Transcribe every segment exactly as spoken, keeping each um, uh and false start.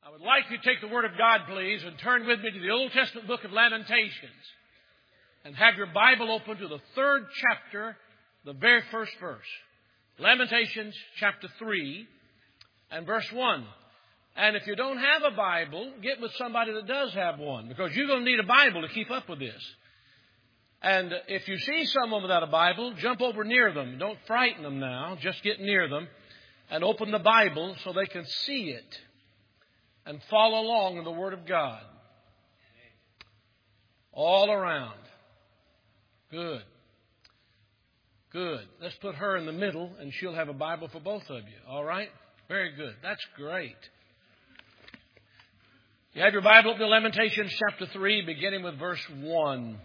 I would like you to take the Word of God, please, and turn with me to the Old Testament book of Lamentations. And have your Bible open to the third chapter, the very first verse. Lamentations chapter three and verse one. And if you don't have a Bible, get with somebody that does have one, because you're going to need a Bible to keep up with this. And if you see someone without a Bible, jump over near them. Don't frighten them now. Just get near them and open the Bible so they can see it and follow along in the Word of God. All around. Good. Good. Let's put her in the middle and she'll have a Bible for both of you. All right? Very good. That's great. You have your Bible open to Lamentations chapter three, beginning with verse one.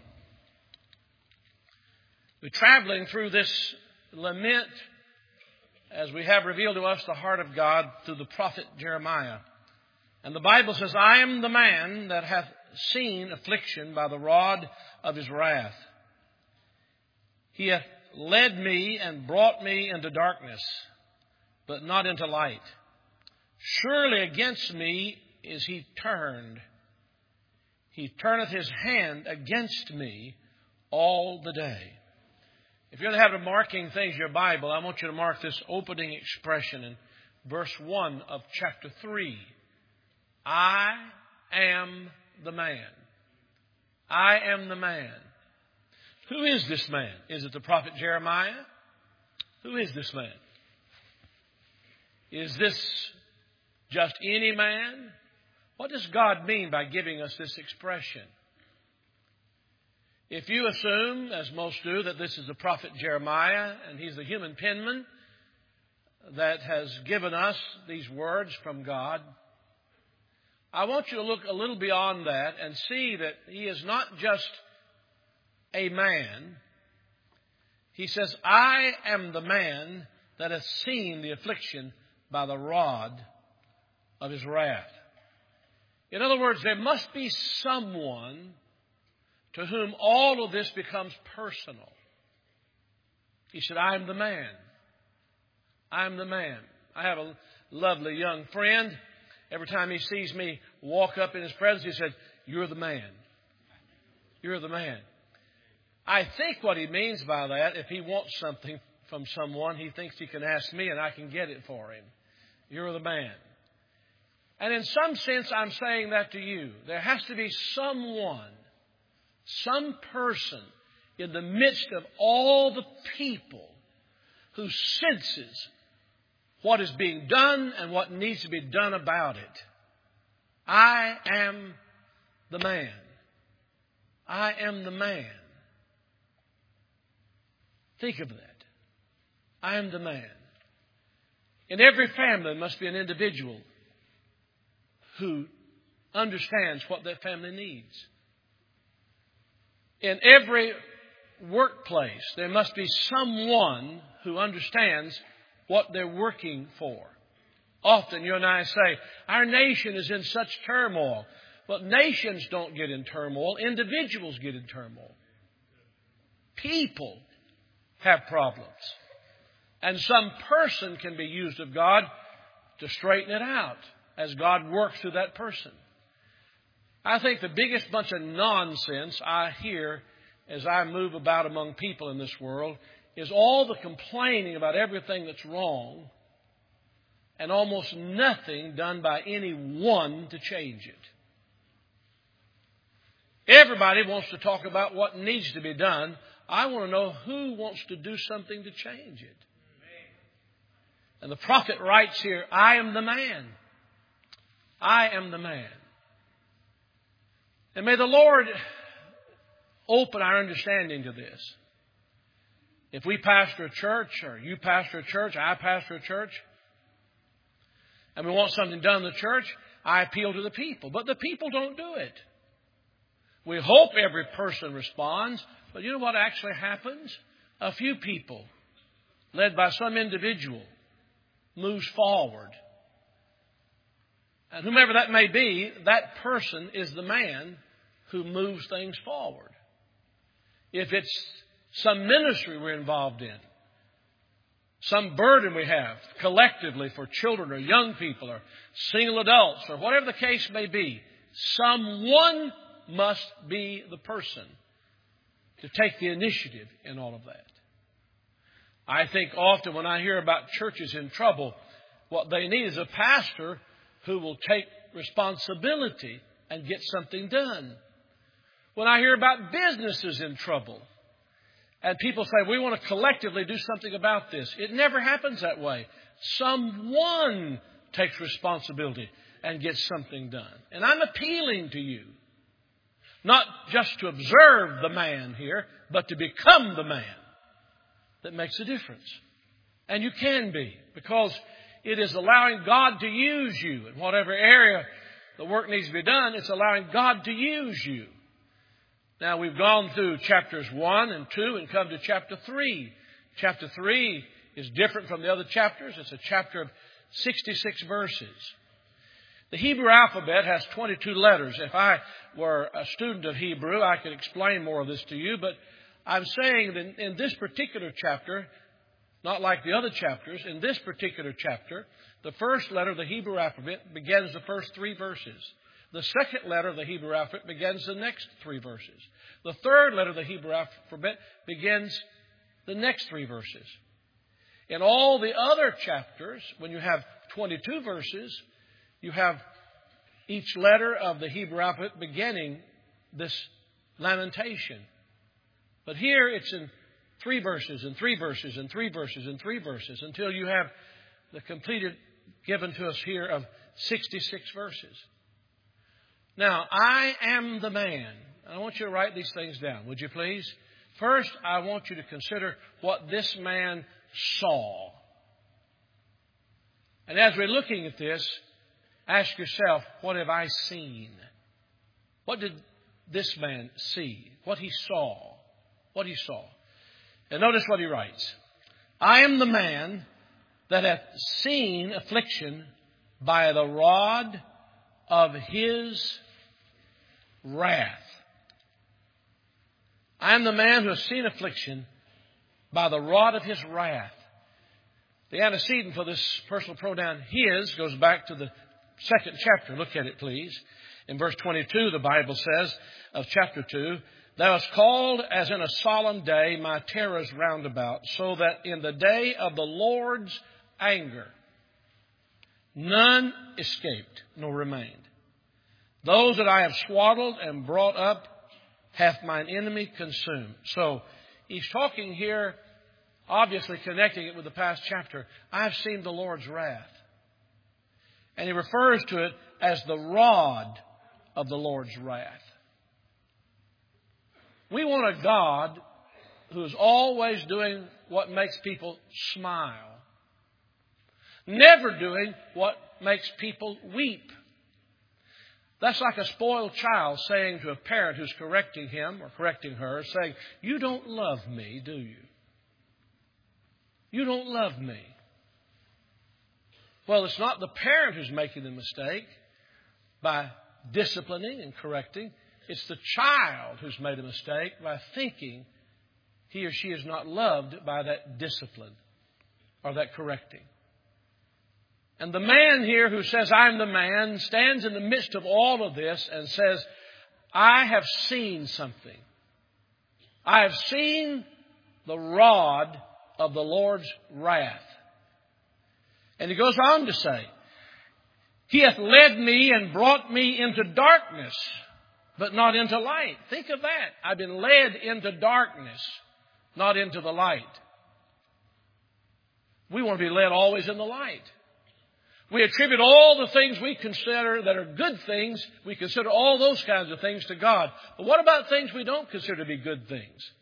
We're traveling through this lament as we have revealed to us the heart of God through the prophet Jeremiah. And the Bible says, I am the man that hath seen affliction by the rod of his wrath. He hath led me and brought me into darkness, but not into light. Surely against me is he turned. He turneth his hand against me all the day. If you're going to have a marking things in your Bible, I want you to mark this opening expression in verse one of chapter three. I am the man. I am the man. Who is this man? Is it the prophet Jeremiah? Who is this man? Is this just any man? What does God mean by giving us this expression? If you assume, as most do, that this is the prophet Jeremiah and he's the human penman that has given us these words from God, I want you to look a little beyond that and see that he is not just a man. He says, I am the man that hath seen the affliction by the rod of his wrath. In other words, there must be someone to whom all of this becomes personal. He said, I am the man. I am the man. I have a lovely young friend. Every time he sees me walk up in his presence, he said, you're the man. You're the man. I think what he means by that, if he wants something from someone, he thinks he can ask me and I can get it for him. You're the man. And in some sense, I'm saying that to you. There has to be someone, some person in the midst of all the people who senses what is being done and what needs to be done about it. I am the man. I am the man. Think of that. I am the man. In every family, there must be an individual who understands what that family needs. In every workplace, there must be someone who understands what they're working for. Often you and I say, our nation is in such turmoil. But nations don't get in turmoil. Individuals get in turmoil. People have problems. And some person can be used of God to straighten it out as God works through that person. I think the biggest bunch of nonsense I hear as I move about among people in this world is all the complaining about everything that's wrong and almost nothing done by anyone to change it. Everybody wants to talk about what needs to be done. I want to know who wants to do something to change it. And the prophet writes here, I am the man. I am the man. And may the Lord open our understanding to this. If we pastor a church, or you pastor a church, I pastor a church, and we want something done in the church, I appeal to the people. But the people don't do it. We hope every person responds, but you know what actually happens? A few people, led by some individual, moves forward. And whomever that may be, that person is the man who moves things forward. If it's some ministry we're involved in, some burden we have collectively for children or young people or single adults or whatever the case may be, someone must be the person to take the initiative in all of that. I think often when I hear about churches in trouble, what they need is a pastor who will take responsibility and get something done. When I hear about businesses in trouble, and people say, we want to collectively do something about this, it never happens that way. Someone takes responsibility and gets something done. And I'm appealing to you, not just to observe the man here, but to become the man that makes a difference. And you can be, because it is allowing God to use you. In whatever area the work needs to be done, it's allowing God to use you. Now, we've gone through chapters one and two and come to chapter three. Chapter three is different from the other chapters. It's a chapter of sixty-six verses. The Hebrew alphabet has twenty-two letters. If I were a student of Hebrew, I could explain more of this to you, but I'm saying that in this particular chapter, not like the other chapters, in this particular chapter, the first letter of the Hebrew alphabet begins the first three verses. The second letter of the Hebrew alphabet begins the next three verses. The third letter of the Hebrew alphabet begins the next three verses. In all the other chapters, when you have twenty-two verses, you have each letter of the Hebrew alphabet beginning this lamentation. But here it's in three verses and three verses and three verses and three verses until you have the completed given to us here of sixty-six verses. Now, I am the man. I want you to write these things down, would you please? First, I want you to consider what this man saw. And as we're looking at this, ask yourself, what have I seen? What did this man see? What he saw? What he saw. And notice what he writes. I am the man that hath seen affliction by the rod of his wrath. I am the man who has seen affliction by the rod of his wrath. The antecedent for this personal pronoun, his, goes back to the second chapter. Look at it, please. In verse twenty-two, the Bible says of chapter two, Thou hast called as in a solemn day my terrors round about, so that in the day of the Lord's anger none escaped nor remained. Those that I have swaddled and brought up hath mine enemy consumed. So he's talking here, obviously connecting it with the past chapter. I've seen the Lord's wrath. And he refers to it as the rod of the Lord's wrath. We want a God who is always doing what makes people smile. Never doing what makes people weep. That's like a spoiled child saying to a parent who's correcting him or correcting her, saying, you don't love me, do you? You don't love me. Well, it's not the parent who's making the mistake by disciplining and correcting. It's the child who's made a mistake by thinking he or she is not loved by that discipline or that correcting. And the man here who says, I'm the man, stands in the midst of all of this and says, I have seen something. I have seen the rod of the Lord's wrath. And he goes on to say, He hath led me and brought me into darkness, but not into light. Think of that. I've been led into darkness, not into the light. We want to be led always in the light. We attribute all the things we consider that are good things. We consider all those kinds of things to God. But what about things we don't consider to be good things?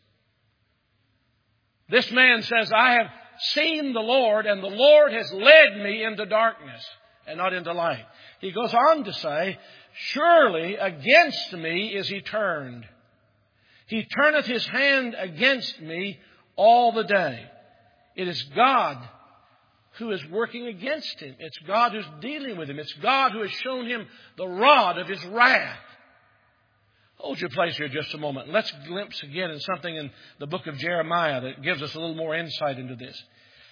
This man says, I have seen the Lord, and the Lord has led me into darkness and not into light. He goes on to say, surely against me is he turned. He turneth his hand against me all the day. It is God who is working against him. It's God who's dealing with him. It's God who has shown him the rod of his wrath. Hold your place here just a moment. Let's glimpse again in something in the book of Jeremiah that gives us a little more insight into this.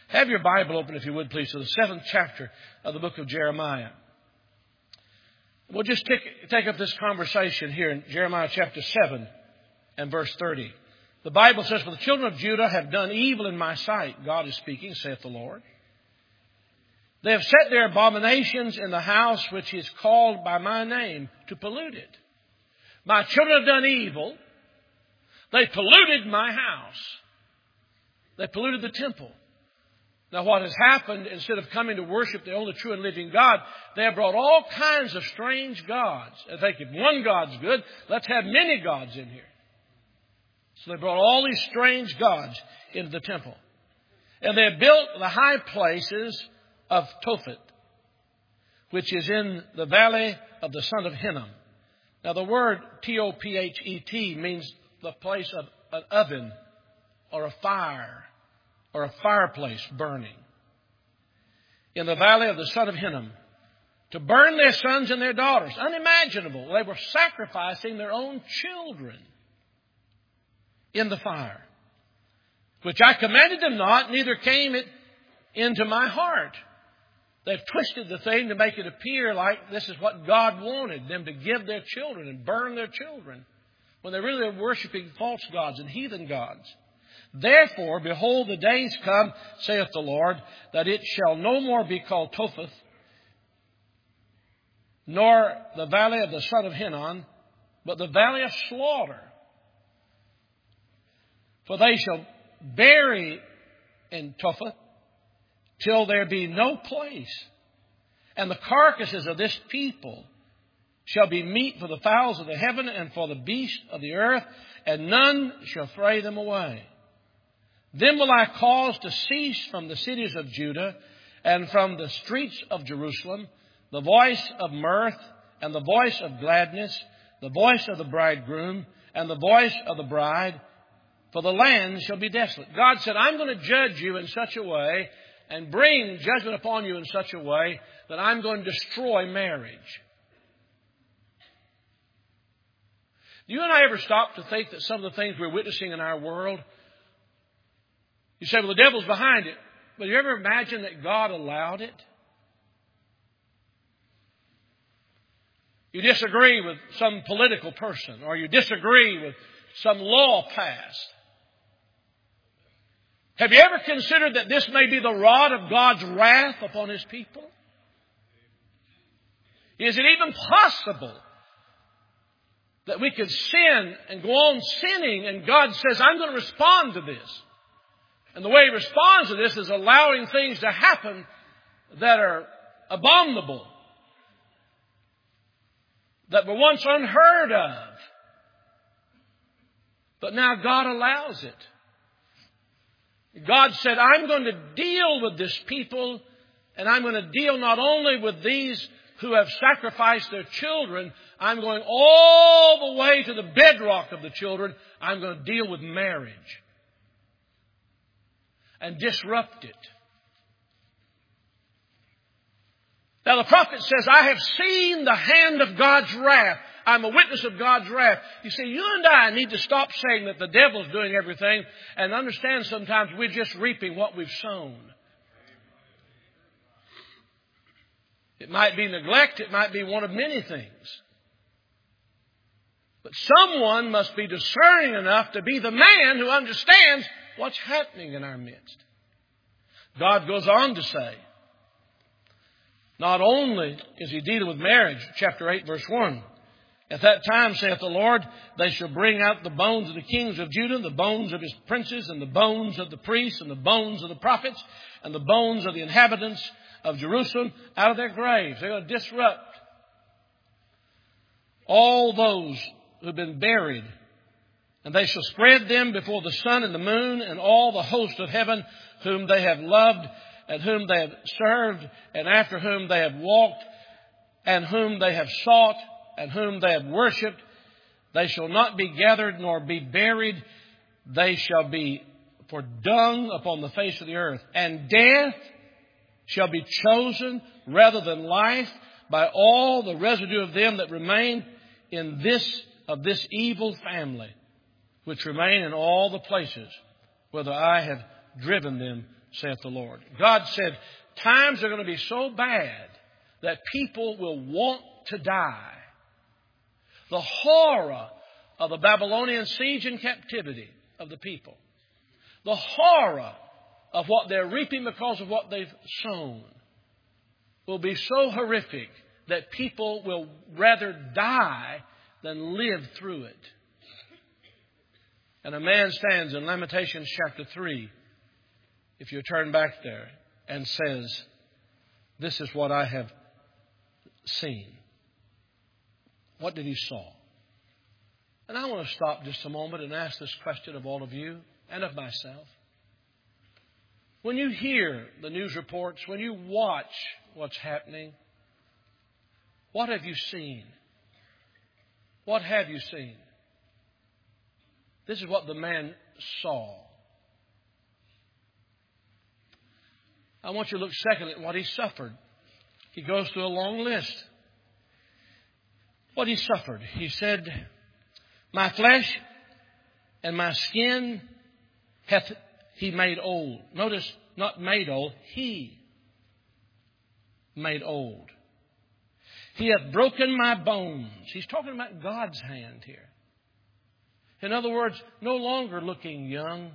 Have your Bible open, if you would, please, to the seventh chapter of the book of Jeremiah. We'll just take, take up this conversation here in Jeremiah chapter seven and verse thirty. The Bible says, "For the children of Judah have done evil in my sight," God is speaking, saith the Lord. "They have set their abominations in the house which is called by my name, to pollute it." My children have done evil. They polluted my house. They polluted the temple. Now what has happened, instead of coming to worship the only true and living God, they have brought all kinds of strange gods. I think if one God's good, let's have many gods in here. So they brought all these strange gods into the temple. And they have built the high places of Tophet, which is in the valley of the son of Hinnom. Now the word T O P H E T means the place of an oven or a fire or a fireplace burning. In the valley of the son of Hinnom, to burn their sons and their daughters. Unimaginable. They were sacrificing their own children in the fire, which I commanded them not, neither came it into my heart. They've twisted the thing to make it appear like this is what God wanted them to give their children and burn their children, when they really are worshiping false gods and heathen gods. "Therefore, behold, the days come, saith the Lord, that it shall no more be called Topheth, nor the valley of the son of Hinnom, but the valley of slaughter. For they shall bury in Topheth till there be no place. And the carcasses of this people shall be meat for the fowls of the heaven and for the beasts of the earth, and none shall fray them away. Then will I cause to cease from the cities of Judah and from the streets of Jerusalem the voice of mirth and the voice of gladness, the voice of the bridegroom and the voice of the bride, for the land shall be desolate." God said, I'm going to judge you in such a way and bring judgment upon you in such a way that I'm going to destroy marriage. Do you and I ever stop to think that some of the things we're witnessing in our world, you say, well, the devil's behind it. But do you ever imagine that God allowed it? You disagree with some political person, or you disagree with some law passed. Have you ever considered that this may be the rod of God's wrath upon His people? Is it even possible that we could sin and go on sinning, and God says, I'm going to respond to this? And the way He responds to this is allowing things to happen that are abominable, that were once unheard of. But now God allows it. God said, I'm going to deal with this people, and I'm going to deal not only with these who have sacrificed their children, I'm going all the way to the bedrock of the children. I'm going to deal with marriage and disrupt it. Now the prophet says, I have seen the hand of God's wrath. I'm a witness of God's wrath. You see, you and I need to stop saying that the devil's doing everything and understand sometimes we're just reaping what we've sown. It might be neglect. It might be one of many things. But someone must be discerning enough to be the man who understands what's happening in our midst. God goes on to say, not only is He dealing with marriage, chapter eight, verse one. At that time, saith the Lord, they shall bring out the bones of the kings of Judah, the bones of his princes, and the bones of the priests, and the bones of the prophets, and the bones of the inhabitants of Jerusalem out of their graves. They're going to disrupt all those who have been buried. And they shall spread them before the sun and the moon and all the host of heaven, whom they have loved, and whom they have served, and after whom they have walked, and whom they have sought, and whom they have worshipped. They shall not be gathered nor be buried. They shall be for dung upon the face of the earth. And death shall be chosen rather than life by all the residue of them that remain in this of this evil family, which remain in all the places whither I have driven them, saith the Lord. God said, times are going to be so bad that people will want to die. The horror of the Babylonian siege and captivity of the people. The horror of what they're reaping because of what they've sown will be so horrific that people will rather die than live through it. And a man stands in Lamentations chapter three, if you turn back there, and says, this is what I have seen. What did he saw? And I want to stop just a moment and ask this question of all of you and of myself. When you hear the news reports, when you watch what's happening, what have you seen? What have you seen? This is what the man saw. I want you to look secondly at what he suffered. He goes through a long list. What he suffered. He said, my flesh and my skin hath he made old. Notice, not made old, he made old. He hath broken my bones. He's talking about God's hand here. In other words, no longer looking young,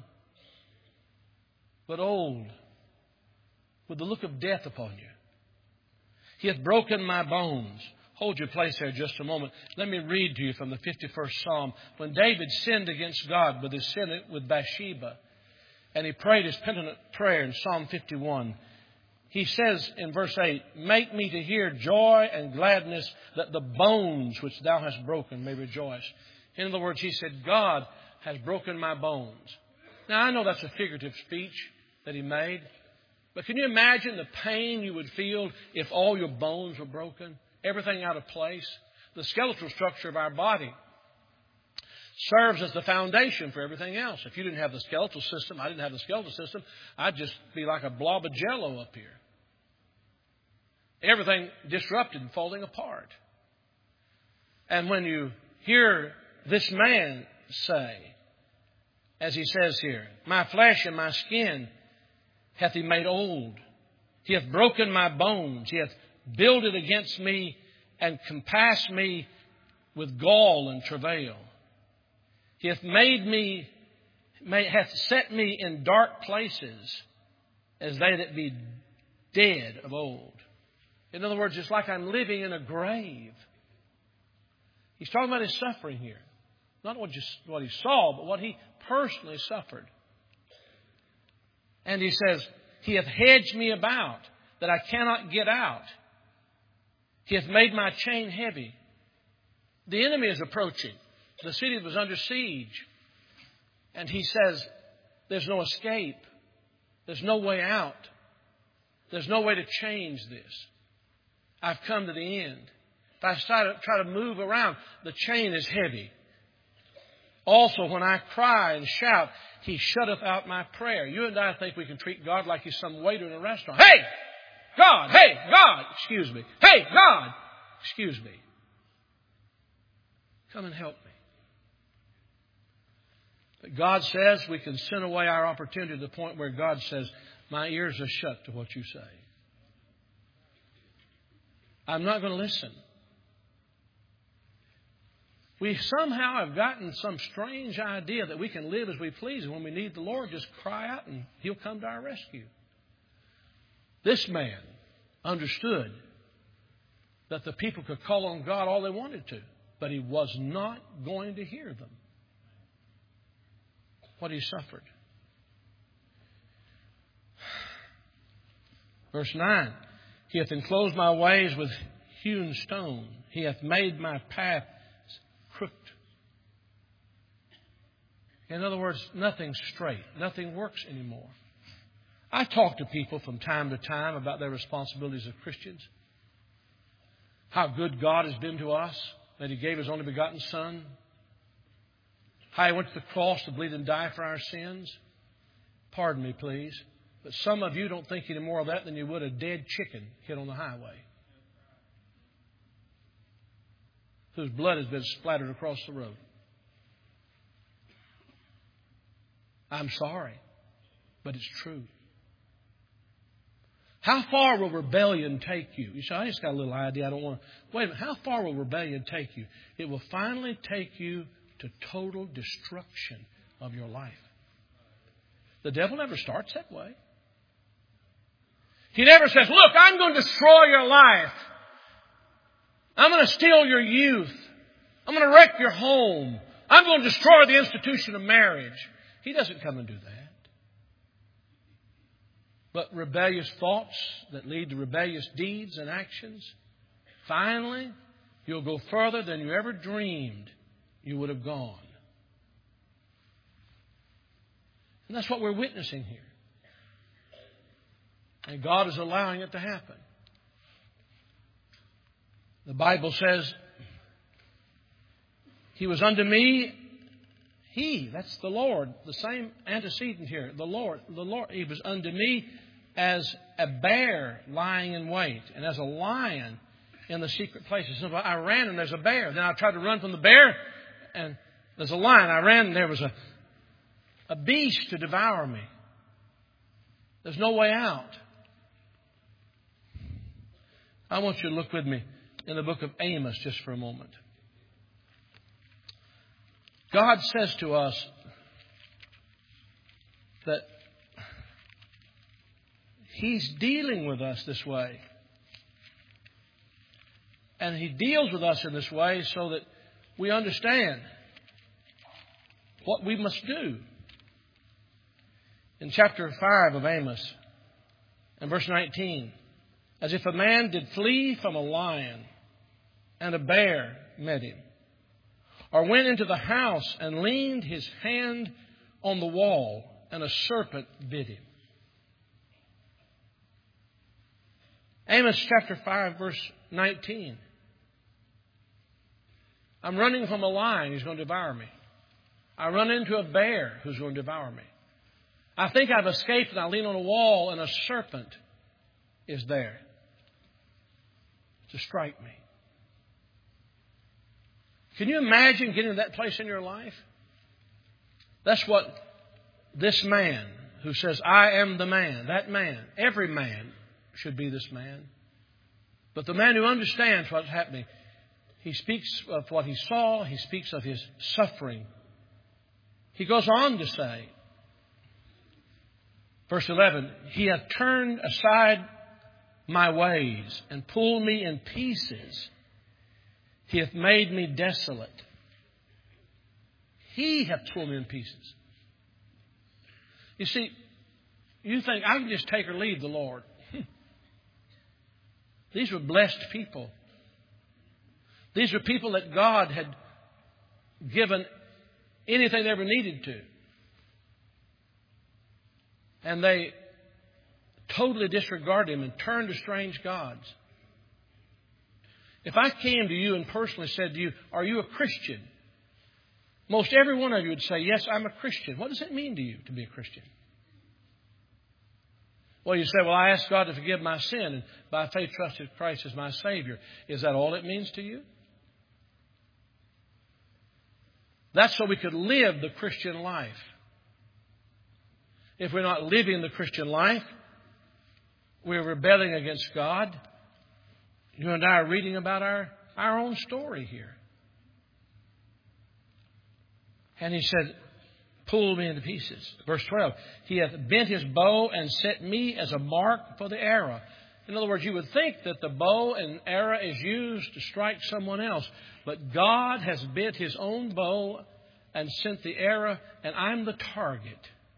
but old, with the look of death upon you. He hath broken my bones. Hold your place there just a moment. Let me read to you from the fifty-first Psalm. When David sinned against God with his sin with Bathsheba, and he prayed his penitent prayer in Psalm fifty-one, he says in verse eight, make me to hear joy and gladness, that the bones which thou hast broken may rejoice. In other words, he said, God has broken my bones. Now, I know that's a figurative speech that he made. But can you imagine the pain you would feel if all your bones were broken? Everything out of place? The skeletal structure of our body serves as the foundation for everything else. If you didn't have the skeletal system, I didn't have the skeletal system, I'd just be like a blob of jello up here. Everything disrupted and falling apart. And when you hear this man say, as he says here, my flesh and my skin hath he made old. He hath broken my bones. He hath builded against me and compassed me with gall and travail. He hath made me, may, hath set me in dark places as they that be dead of old. In other words, it's like I'm living in a grave. He's talking about his suffering here. Not what, just what he saw, but what he personally suffered. And he says, he hath hedged me about, that I cannot get out. He hath made my chain heavy. The enemy is approaching. The city was under siege. And he says, there's no escape. There's no way out. There's no way to change this. I've come to the end. If I try to, try to move around, the chain is heavy. Also, when I cry and shout, he shutteth out my prayer. You and I think we can treat God like he's some waiter in a restaurant. Hey, God, hey, God, excuse me. Hey, God, excuse me. Come and help me. But God says we can send away our opportunity to the point where God says, my ears are shut to what you say. I'm not going to listen. We somehow have gotten some strange idea that we can live as we please. And when we need the Lord, just cry out and he'll come to our rescue. This man understood that the people could call on God all they wanted to, but he was not going to hear them. What he suffered. Verse nine. He hath enclosed my ways with hewn stone. He hath made my path crooked. In other words, nothing's straight. Nothing works anymore. I talk to people from time to time about their responsibilities as Christians. How good God has been to us, that he gave his only begotten Son. How he went to the cross to bleed and die for our sins. Pardon me, please. But some of you don't think any more of that than you would a dead chicken hit on the highway, whose blood has been splattered across the road. I'm sorry, but it's true. How far will rebellion take you? You say, I just got a little idea. I don't want to. Wait a minute. How far will rebellion take you? It will finally take you to total destruction of your life. The devil never starts that way. He never says, look, I'm going to destroy your life. I'm going to steal your youth. I'm going to wreck your home. I'm going to destroy the institution of marriage. He doesn't come and do that. But rebellious thoughts that lead to rebellious deeds and actions, finally, you'll go further than you ever dreamed you would have gone. And that's what we're witnessing here. And God is allowing it to happen. The Bible says, He was unto me, He, that's the Lord, the same antecedent here, the Lord, the Lord, He was unto me as a bear lying in wait, and as a lion in the secret places. So I ran and there's a bear. Then I tried to run from the bear, and there's a lion. I ran and there was a, a beast to devour me. There's no way out. I want you to look with me in the book of Amos just for a moment. God says to us that He's dealing with us this way. And He deals with us in this way so that we understand what we must do. In chapter five of Amos, and verse nineteen, as if a man did flee from a lion, and a bear met him, or went into the house and leaned his hand on the wall, and a serpent bit him. Amos chapter five, verse nineteen. I'm running from a lion who's going to devour me. I run into a bear who's going to devour me. I think I've escaped, and I lean on a wall, and a serpent is there to strike me. Can you imagine getting to that place in your life? That's what this man who says, I am the man, that man, every man should be this man. But the man who understands what's happening, he speaks of what he saw, he speaks of his suffering. He goes on to say, verse eleven, He hath turned aside my ways and pulled me in pieces. He hath made me desolate. He hath pulled me in pieces. You see, you think, I can just take or leave the Lord. These were blessed people. These were people that God had given anything they ever needed to. And they totally disregarded Him and turned to strange gods. If I came to you and personally said to you, are you a Christian? Most every one of you would say, yes, I'm a Christian. What does it mean to you to be a Christian? Well, you say, well, I asked God to forgive my sin and by faith trusted Christ as my Savior. Is that all it means to you? That's so we could live the Christian life. If we're not living the Christian life, we're rebelling against God. You and I are reading about our, our own story here. And He said, pull me into pieces. Verse twelve, He hath bent His bow and set me as a mark for the arrow. In other words, you would think that the bow and arrow is used to strike someone else. But God has bent His own bow and sent the arrow, and I'm the target.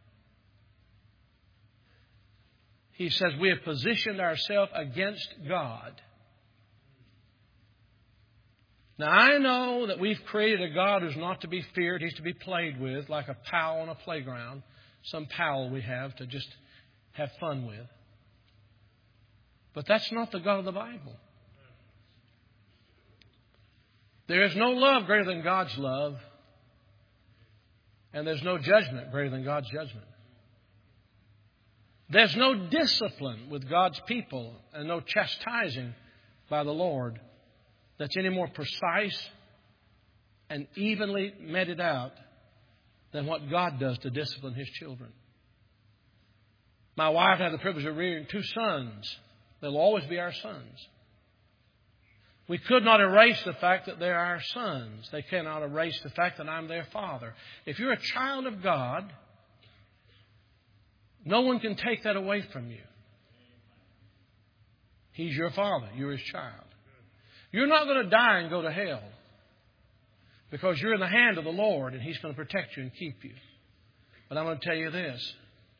He says we have positioned ourselves against God. Now, I know that we've created a God who's not to be feared. He's to be played with like a pal on a playground. Some pal we have to just have fun with. But that's not the God of the Bible. There is no love greater than God's love. And there's no judgment greater than God's judgment. There's no discipline with God's people and no chastising by the Lord that's any more precise and evenly meted out than what God does to discipline His children. My wife had the privilege of rearing two sons. They'll always be our sons. We could not erase the fact that they're our sons. They cannot erase the fact that I'm their father. If you're a child of God, no one can take that away from you. He's your father. You're his child. You're not going to die and go to hell because you're in the hand of the Lord and he's going to protect you and keep you. But I'm going to tell you this.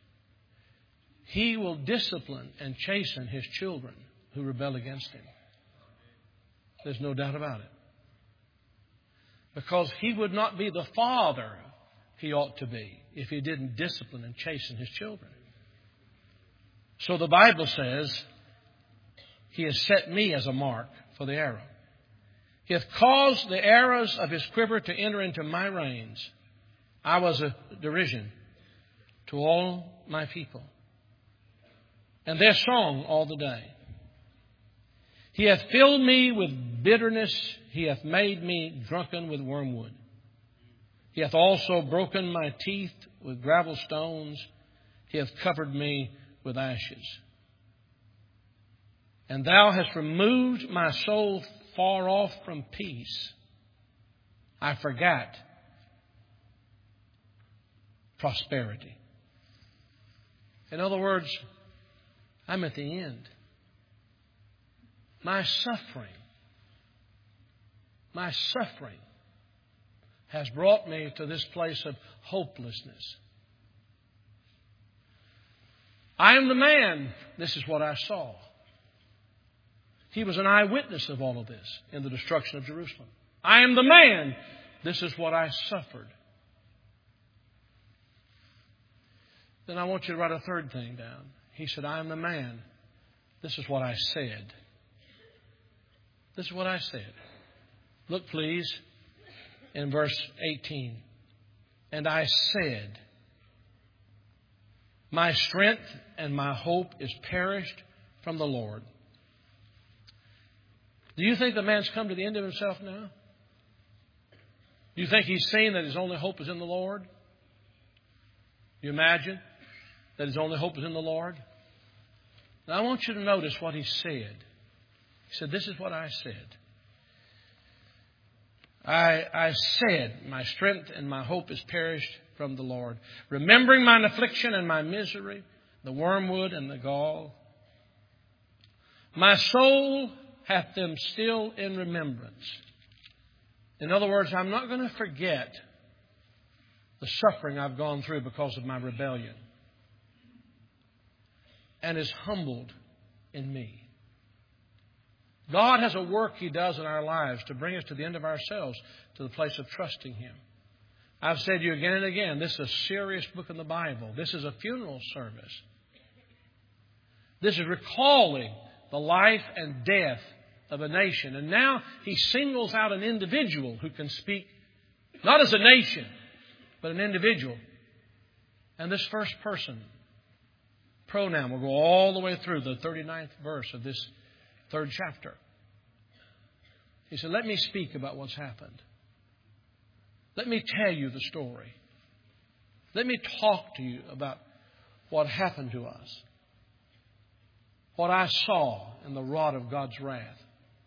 He will discipline and chasten his children who rebel against him. There's no doubt about it. Because he would not be the father he ought to be if he didn't discipline and chasten his children. So the Bible says, he has set me as a mark for the arrow. He hath caused the arrows of his quiver to enter into my reins. I was a derision to all my people, and their song all the day. He hath filled me with bitterness. He hath made me drunken with wormwood. He hath also broken my teeth with gravel stones. He hath covered me with ashes. And thou hast removed my soul far off from peace. I forgot prosperity. In other words, I'm at the end. My suffering, my suffering has brought me to this place of hopelessness. I am the man. This is what I saw. He was an eyewitness of all of this in the destruction of Jerusalem. I am the man. This is what I suffered. Then I want you to write a third thing down. He said, I am the man. This is what I said. This is what I said. Look, please, in verse eighteen. And I said, my strength and my hope is perished from the Lord. Do you think the man's come to the end of himself now? Do you think he's seen that his only hope is in the Lord? Do you imagine that his only hope is in the Lord? Now I want you to notice what he said. He said, this is what I said. I, I said, my strength and my hope is perished from the Lord. Remembering mine affliction and my misery, the wormwood and the gall. My soul hath them still in remembrance. In other words, I'm not going to forget the suffering I've gone through because of my rebellion. And is humbled in me. God has a work He does in our lives to bring us to the end of ourselves, to the place of trusting Him. I've said to you again and again, this is a serious book in the Bible. This is a funeral service. This is recalling the life and death of a nation. And now He singles out an individual who can speak, not as a nation, but an individual. And this first person pronoun will go all the way through the thirty-ninth verse of this third chapter. He said, let me speak about what's happened. Let me tell you the story. Let me talk to you about what happened to us. What I saw in the rod of God's wrath.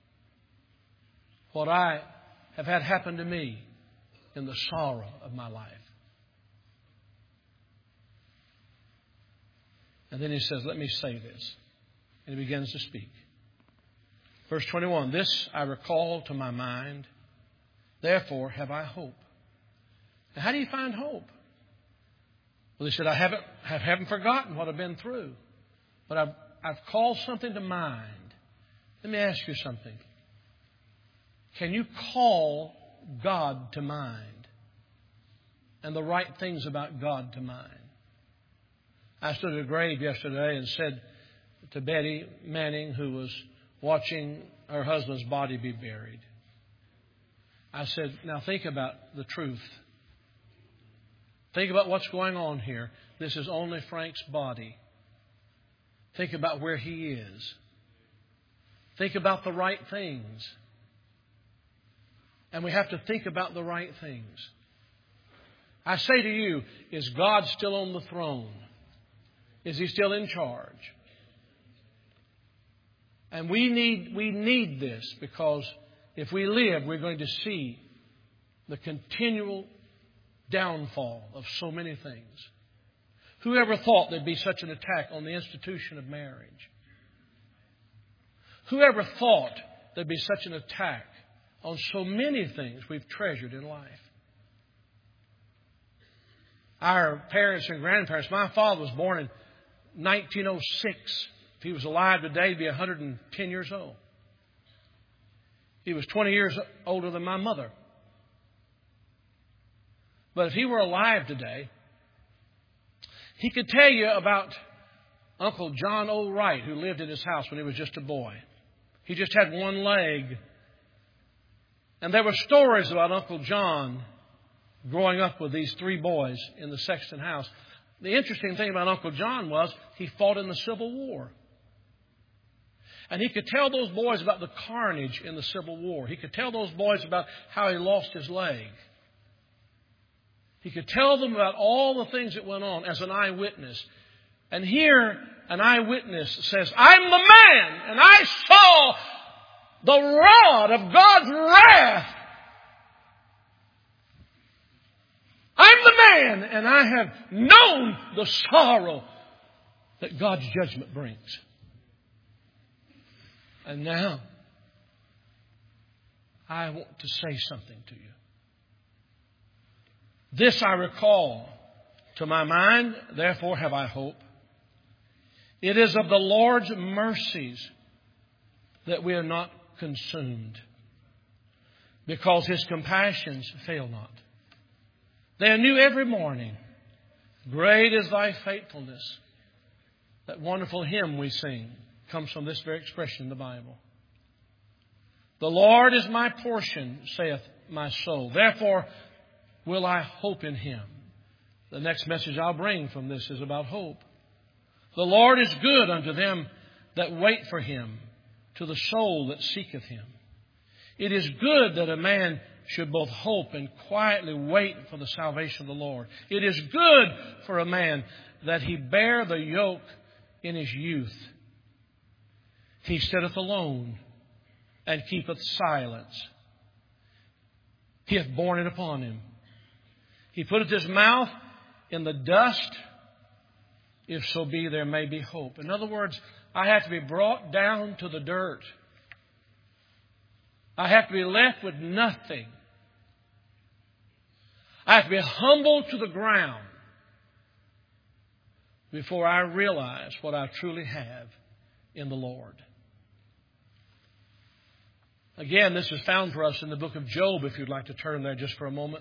What I have had happen to me in the sorrow of my life. And then he says, let me say this. And he begins to speak. Verse twenty-one, this I recall to my mind, therefore have I hope. Now, how do you find hope? Well, he said, I haven't, I haven't forgotten what I've been through, but I've, I've called something to mind. Let me ask you something. Can you call God to mind and the right things about God to mind? I stood at a grave yesterday and said to Betty Manning, who was watching her husband's body be buried. I said, now think about the truth. Think about what's going on here. This is only Frank's body. Think about where he is. Think about the right things. And we have to think about the right things. I say to you, is God still on the throne? Is He still in charge? And we need, we need this, because if we live, we're going to see the continual downfall of so many things. Whoever thought there'd be such an attack on the institution of marriage? Whoever thought there'd be such an attack on so many things we've treasured in life? Our parents and grandparents, my father was born in nineteen oh six. If he was alive today, he'd be one hundred ten years old. He was twenty years older than my mother. But if he were alive today, he could tell you about Uncle John O. Wright, who lived in his house when he was just a boy. He just had one leg. And there were stories about Uncle John growing up with these three boys in the Sexton house. The interesting thing about Uncle John was he fought in the Civil War. And he could tell those boys about the carnage in the Civil War. He could tell those boys about how he lost his leg. He could tell them about all the things that went on as an eyewitness. And here, an eyewitness says, I'm the man, and I saw the rod of God's wrath. I'm the man, and I have known the sorrow that God's judgment brings. And now, I want to say something to you. This I recall to my mind, therefore have I hope. It is of the Lord's mercies that we are not consumed, because His compassions fail not. They are new every morning. Great is thy faithfulness. That wonderful hymn we sing comes from this very expression in the Bible. The Lord is my portion, saith my soul. Therefore will I hope in Him. The next message I'll bring from this is about hope. The Lord is good unto them that wait for Him, to the soul that seeketh Him. It is good that a man should both hope and quietly wait for the salvation of the Lord. It is good for a man that he bear the yoke in his youth. He sitteth alone and keepeth silence. He hath borne it upon him. He putteth his mouth in the dust, if so be there may be hope. In other words, I have to be brought down to the dirt. I have to be left with nothing. I have to be humbled to the ground before I realize what I truly have in the Lord. Again, this is found for us in the book of Job, if you'd like to turn there just for a moment.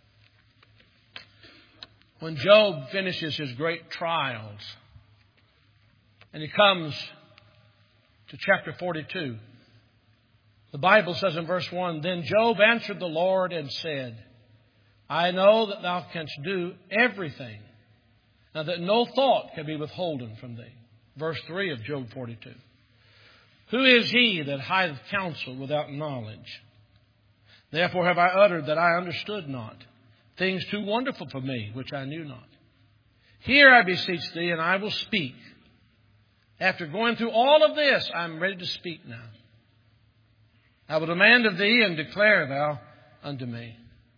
When Job finishes his great trials, and he comes to chapter forty-two, the Bible says in verse one, Then Job answered the Lord and said, I know that thou canst do everything, and that no thought can be withholden from thee. Verse three of Job forty-two. Who is he that hideth counsel without knowledge? Therefore have I uttered that I understood not, things too wonderful for me, which I knew not. Hear, I beseech thee, and I will speak. After going through all of this, I am ready to speak now. I will demand of thee, and declare thou unto me.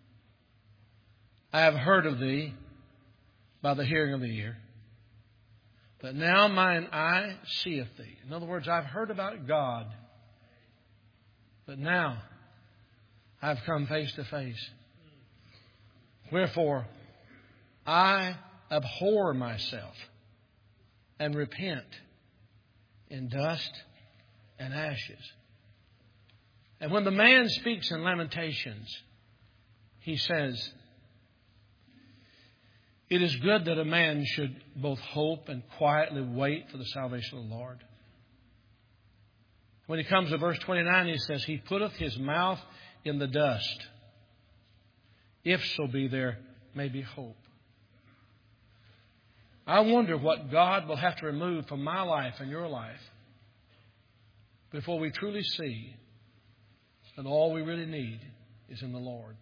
I have heard of thee by the hearing of the ear, but now mine eye seeth thee. In other words, I've heard about God, but now I've come face to face. Wherefore, I abhor myself and repent in dust and ashes. And when the man speaks in Lamentations, he says, It is good that a man should both hope and quietly wait for the salvation of the Lord. When he comes to verse twenty-nine, he says, He putteth his mouth in the dust, if so be there may be hope. I wonder what God will have to remove from my life and your life before we truly see that all we really need is in the Lord.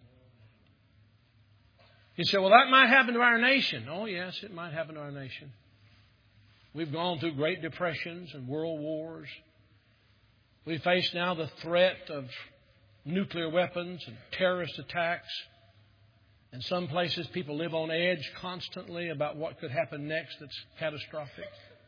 You say, well, that might happen to our nation. Oh, yes, it might happen to our nation. We've gone through great depressions and world wars. We face now the threat of nuclear weapons and terrorist attacks. In some places, people live on edge constantly about what could happen next that's catastrophic.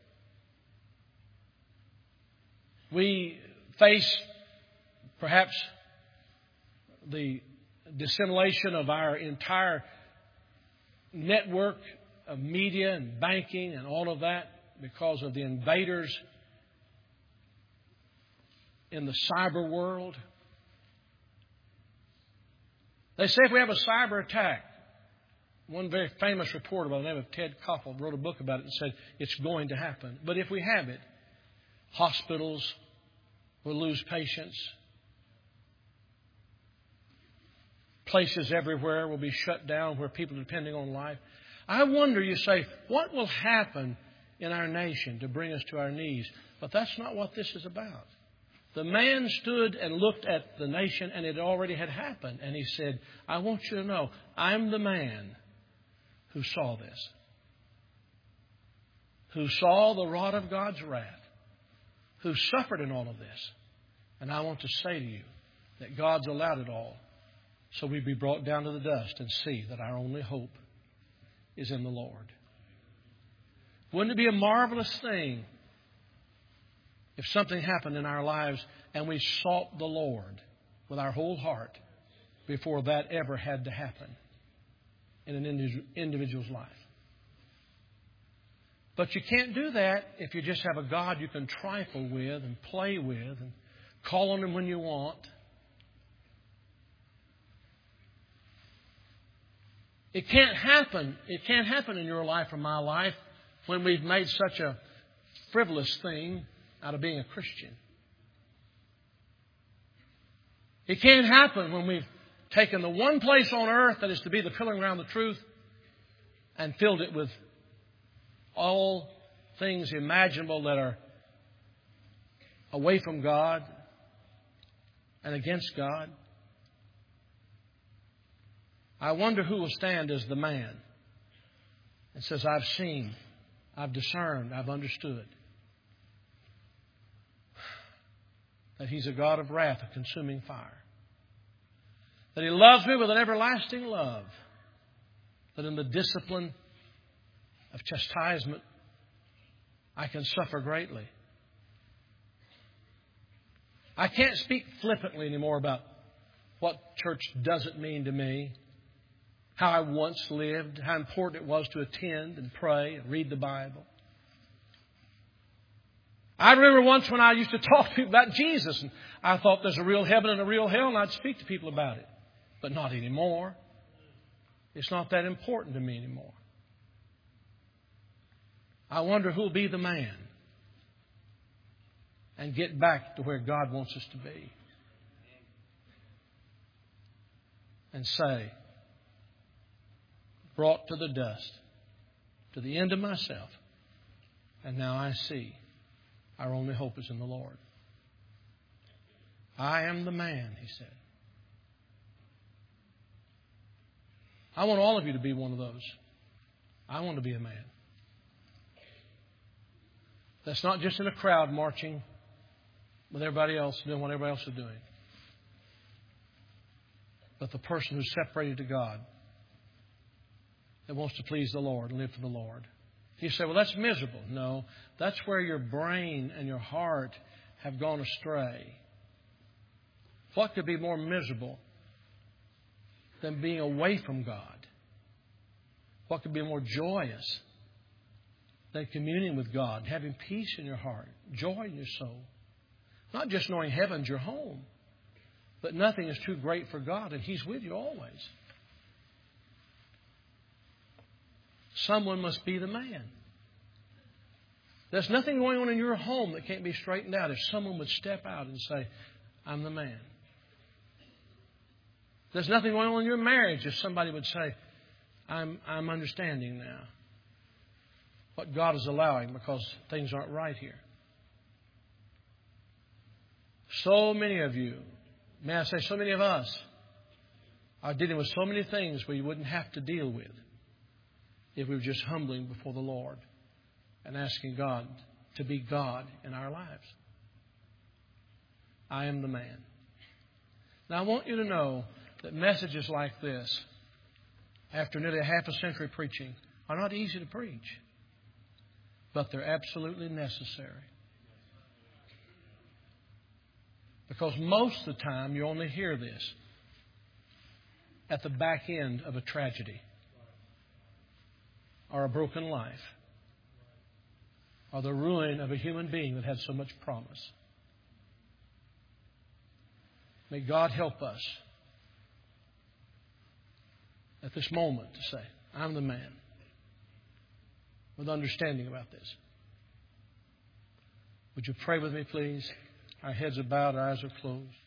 We face perhaps the dissemination of our entire network of media and banking and all of that because of the invaders in the cyber world. They say if we have a cyber attack, one very famous reporter by the name of Ted Koppel wrote a book about it and said it's going to happen. But if we have it, hospitals will lose patients. Places everywhere will be shut down where people are depending on life. I wonder, you say, what will happen in our nation to bring us to our knees? But that's not what this is about. The man stood and looked at the nation, and it already had happened. And he said, I want you to know, I'm the man who saw this, who saw the rod of God's wrath, who suffered in all of this. And I want to say to you that God's allowed it all so we be brought down to the dust and see that our only hope is in the Lord. Wouldn't it be a marvelous thing if something happened in our lives and we sought the Lord with our whole heart before that ever had to happen in an individual's life? But you can't do that if you just have a God you can trifle with and play with and call on Him when you want. It can't happen. It can't happen in your life or my life when we've made such a frivolous thing out of being a Christian. It can't happen when we've taken the one place on earth that is to be the pillar and ground of the truth and filled it with all things imaginable that are away from God and against God. I wonder who will stand as the man and says, I've seen, I've discerned, I've understood that He's a God of wrath, a consuming fire. That He loves me with an everlasting love. That in the discipline of chastisement, I can suffer greatly. I can't speak flippantly anymore about what church doesn't mean to me, how I once lived, how important it was to attend and pray and read the Bible. I remember once when I used to talk to people about Jesus, and I thought there's a real heaven and a real hell, and I'd speak to people about it. But not anymore. It's not that important to me anymore. I wonder who'll be the man and get back to where God wants us to be. And say, brought to the dust, to the end of myself, and now I see our only hope is in the Lord. I am the man, he said. I want all of you to be one of those. I want to be a man. That's not just in a crowd marching with everybody else, doing what everybody else is doing. But the person who's separated to God, that wants to please the Lord and live for the Lord. You say, well, that's miserable. No, that's where your brain and your heart have gone astray. What could be more miserable than being away from God? What could be more joyous than communing with God, having peace in your heart, joy in your soul? Not just knowing heaven's your home, but nothing is too great for God, and He's with you always. Someone must be the man. There's nothing going on in your home that can't be straightened out if someone would step out and say, I'm the man. There's nothing going on in your marriage if somebody would say, I'm, I'm understanding now what God is allowing because things aren't right here. So many of you, may I say so many of us, are dealing with so many things we wouldn't have to deal with if we were just humbling before the Lord and asking God to be God in our lives. I am the man. Now, I want you to know that messages like this, after nearly half a century preaching, are not easy to preach, but they're absolutely necessary. Because most of the time you only hear this at the back end of a tragedy or a broken life or the ruin of a human being that had so much promise. May God help us at this moment to say, I'm the man, with understanding about this. Would you pray with me, please? Our heads are bowed, our eyes are closed.